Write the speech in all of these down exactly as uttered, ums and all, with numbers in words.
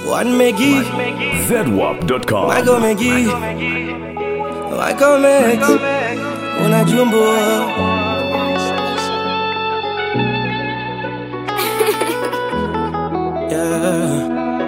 One Meggy, Zedwap dot com. why go Meggy? Why go Meg? Una jumbo. Yeah.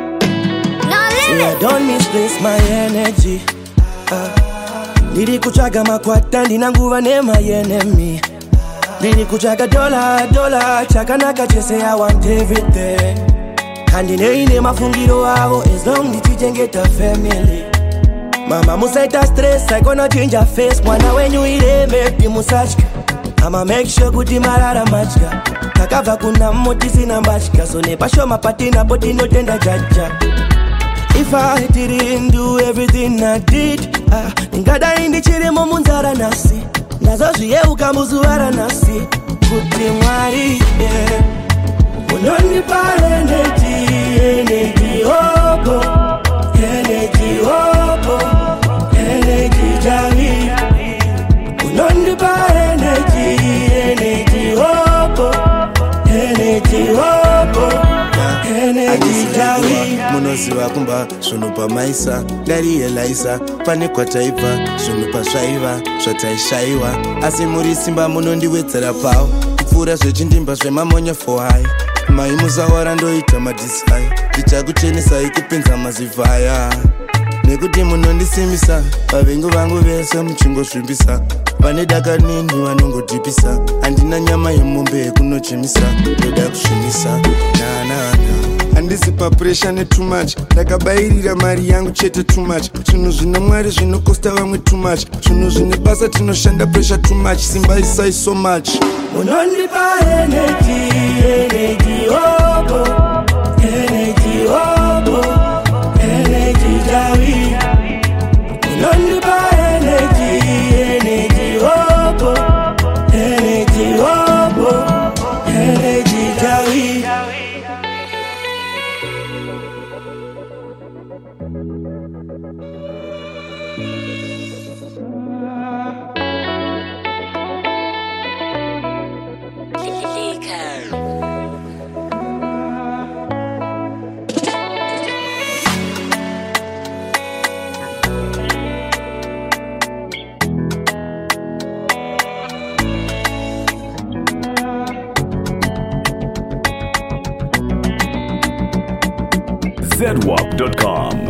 See, I don't misplace my energy. Uh, Lili kuchaga makwata ndina nguva ne my enemy. Lili kuchaga dola dola chaka nakachese I want everything. Kandine ine mafungiro wavo as long ndichijengeta family. Mama musaita stress I gonna change her face. Mwana wenyu ile mepi musachka. I'ma make sure kuti marara machka. Takava kuna moti sina mbachka. So nepa show mapatina boti no tenda jaja. If I didn't do everything I did, ah, ngada indi chiri mumunzara nasi. Nazo zviye ukamuzuara nasi. Kuti mwari, yeah. Unonipa energy, energy, hopo. Energy, hopo. Energy, jari. Unonipa energy, energy, hopo. Energy, hopo. Energy, jari. Munoziva kumba zvinupa maisa ndarielaisa pane kwataipa zvinupa zvaiva zvataishaiwa asi muri simba munondiwedzera pawo kupfuura zvechindimba zvemamonyo fohai mai musaora ndoita madisai ndichakuchenesai kupinza mazivhaya nekuti munondisimisa vavengu vangu vese muchingozvimbisa pane daka nini vanongodhipisa handina nyama yemombe yekunochemisa ndoda kusvimisa nanana handisi papresha ne too much ndakabayirira mari yangu chete too much zvinhu zvine mwari zvinokosta vamwe too much zvinhu zvine basa tinoshanda presha too much simba isai so much unondipa energy energy hopo energy hopo energy jari unondipa energy energy hopo energy hopo energy jari. Zedwap dot com.